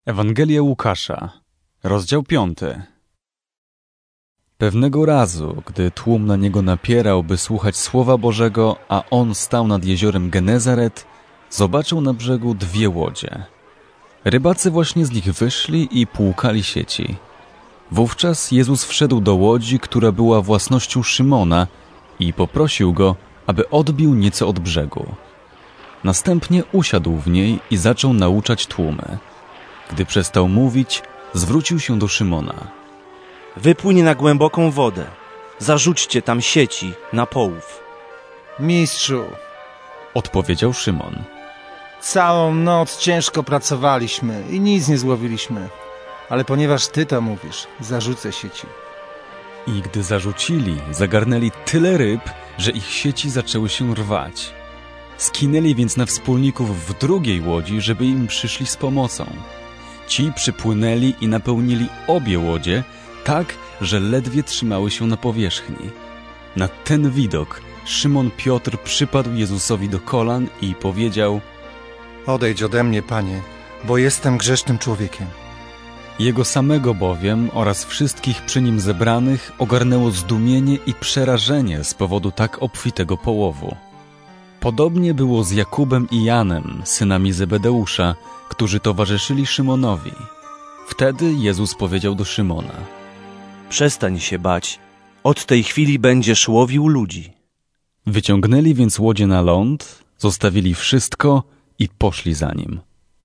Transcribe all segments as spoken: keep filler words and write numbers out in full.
Ewangelia Łukasza, rozdział piąty. Pewnego razu, gdy tłum na niego napierał, by słuchać Słowa Bożego, a on stał nad jeziorem Genezaret, zobaczył na brzegu dwie łodzie. Rybacy właśnie z nich wyszli i płukali sieci. Wówczas Jezus wszedł do łodzi, która była własnością Szymona, i poprosił go, aby odbił nieco od brzegu. Następnie usiadł w niej i zaczął nauczać tłumy. Gdy przestał mówić, zwrócił się do Szymona. Wypłyń na głęboką wodę. Zarzućcie tam sieci na połów. Mistrzu, odpowiedział Szymon. całą noc ciężko pracowaliśmy i nic nie złowiliśmy. Ale ponieważ ty to mówisz, zarzucę sieci. I gdy zarzucili, zagarnęli tyle ryb, że ich sieci zaczęły się rwać. Skinęli więc na wspólników w drugiej łodzi, żeby im przyszli z pomocą. Ci przypłynęli i napełnili obie łodzie, tak, że ledwie trzymały się na powierzchni. Na ten widok Szymon Piotr przypadł Jezusowi do kolan i powiedział: Odejdź ode mnie, Panie, bo jestem grzesznym człowiekiem. Jego samego bowiem oraz wszystkich przy nim zebranych ogarnęło zdumienie i przerażenie z powodu tak obfitego połowu. Podobnie było z Jakubem i Janem, synami Zebedeusza, którzy towarzyszyli Szymonowi. Wtedy Jezus powiedział do Szymona: Przestań się bać. Od tej chwili będziesz łowił ludzi. Wyciągnęli więc łodzie na ląd, zostawili wszystko i poszli za nim.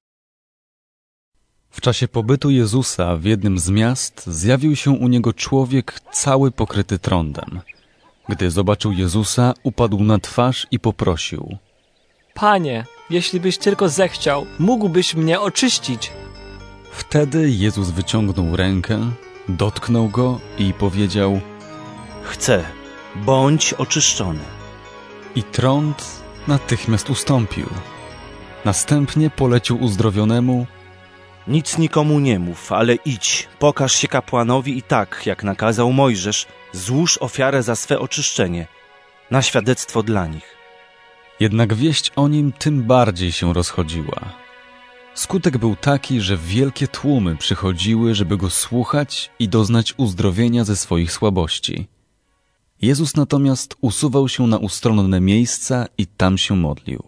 W czasie pobytu Jezusa w jednym z miast zjawił się u niego człowiek cały pokryty trądem. Gdy zobaczył Jezusa, upadł na twarz i poprosił: Panie, jeśli byś tylko zechciał, mógłbyś mnie oczyścić. Wtedy Jezus wyciągnął rękę, dotknął go i powiedział: Chcę, bądź oczyszczony. I trąd natychmiast ustąpił. Następnie polecił uzdrowionemu: Nic nikomu nie mów, ale idź, pokaż się kapłanowi i tak, jak nakazał Mojżesz, złóż ofiarę za swe oczyszczenie, na świadectwo dla nich. Jednak wieść o nim tym bardziej się rozchodziła. Skutek był taki, że wielkie tłumy przychodziły, żeby go słuchać i doznać uzdrowienia ze swoich słabości. Jezus natomiast usuwał się na ustronne miejsca i tam się modlił.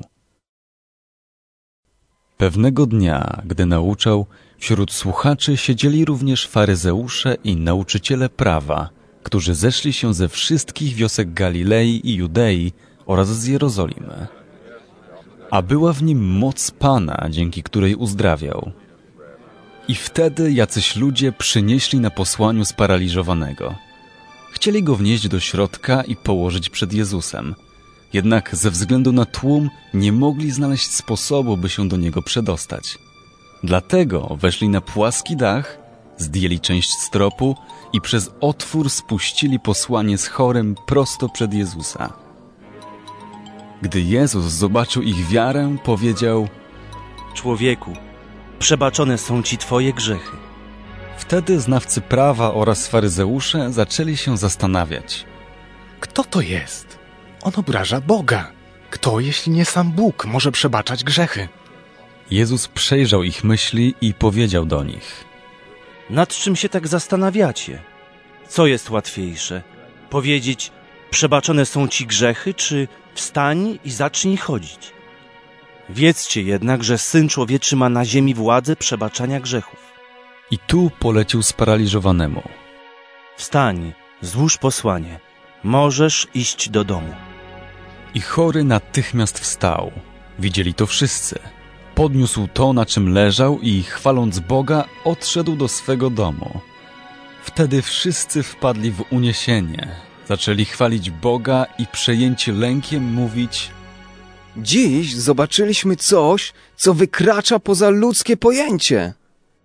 Pewnego dnia, gdy nauczał, wśród słuchaczy siedzieli również faryzeusze i nauczyciele prawa, którzy zeszli się ze wszystkich wiosek Galilei i Judei oraz z Jerozolimy. A była w nim moc Pana, dzięki której uzdrawiał. I wtedy jacyś ludzie przynieśli na posłaniu sparaliżowanego. Chcieli go wnieść do środka i położyć przed Jezusem. Jednak ze względu na tłum nie mogli znaleźć sposobu, by się do niego przedostać. Dlatego weszli na płaski dach, zdjęli część stropu i przez otwór spuścili posłanie z chorym prosto przed Jezusa. Gdy Jezus zobaczył ich wiarę, powiedział: Człowieku, przebaczone są ci twoje grzechy. Wtedy znawcy prawa oraz faryzeusze zaczęli się zastanawiać: Kto to jest? On obraża Boga. Kto, jeśli nie sam Bóg, może przebaczać grzechy? Jezus przejrzał ich myśli i powiedział do nich: Nad czym się tak zastanawiacie? Co jest łatwiejsze? Powiedzieć: przebaczone są ci grzechy, czy wstań i zacznij chodzić? Wiedzcie jednak, że Syn Człowieczy ma na ziemi władzę przebaczania grzechów. I tu polecił sparaliżowanemu: Wstań, złóż posłanie. Możesz iść do domu. I chory natychmiast wstał. Widzieli to wszyscy. Podniósł to, na czym leżał i chwaląc Boga, odszedł do swego domu. Wtedy wszyscy wpadli w uniesienie. Zaczęli chwalić Boga i przejęci lękiem mówić: Dziś zobaczyliśmy coś, co wykracza poza ludzkie pojęcie.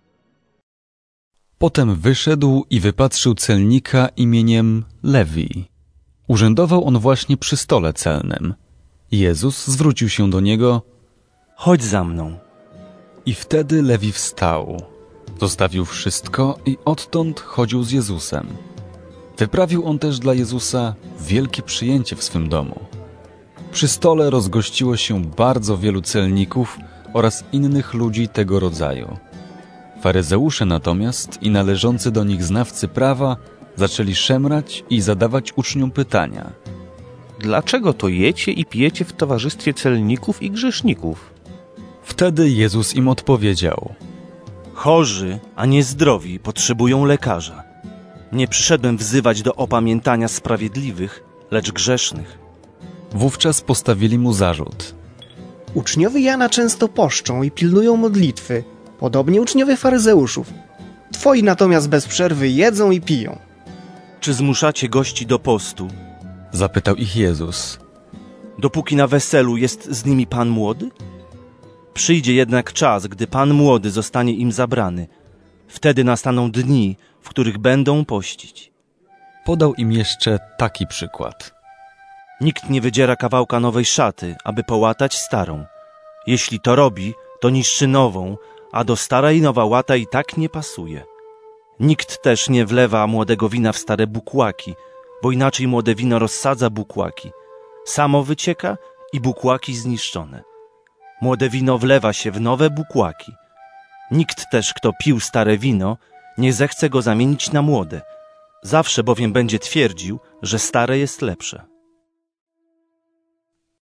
Potem wyszedł i wypatrzył celnika imieniem Lewi. Urzędował on właśnie przy stole celnym. Jezus zwrócił się do niego: Chodź za mną. I wtedy Lewi wstał. Zostawił wszystko i odtąd chodził z Jezusem. Wyprawił on też dla Jezusa wielkie przyjęcie w swym domu. Przy stole rozgościło się bardzo wielu celników oraz innych ludzi tego rodzaju. Faryzeusze natomiast i należący do nich znawcy prawa zaczęli szemrać i zadawać uczniom pytania. Dlaczego to jecie i pijecie w towarzystwie celników i grzeszników? Wtedy Jezus im odpowiedział. Chorzy, a nie zdrowi, potrzebują lekarza. Nie przyszedłem wzywać do opamiętania sprawiedliwych, lecz grzesznych. Wówczas postawili mu zarzut. Uczniowie Jana często poszczą i pilnują modlitwy, podobnie uczniowie faryzeuszów. Twoi natomiast bez przerwy jedzą i piją. Czy zmuszacie gości do postu, Zapytał ich Jezus. dopóki na weselu jest z nimi pan młody? Przyjdzie jednak czas, gdy pan młody zostanie im zabrany. Wtedy nastaną dni, w których będą pościć. Podał im jeszcze taki przykład. Nikt nie wydziera kawałka nowej szaty, aby połatać starą. Jeśli to robi, to niszczy nową, a do starej nowa łata i tak nie pasuje. Nikt też nie wlewa młodego wina w stare bukłaki, bo inaczej młode wino rozsadza bukłaki. Samo wycieka i bukłaki zniszczone. Młode wino wlewa się w nowe bukłaki. Nikt też, kto pił stare wino, nie zechce go zamienić na młode. Zawsze bowiem będzie twierdził, że stare jest lepsze.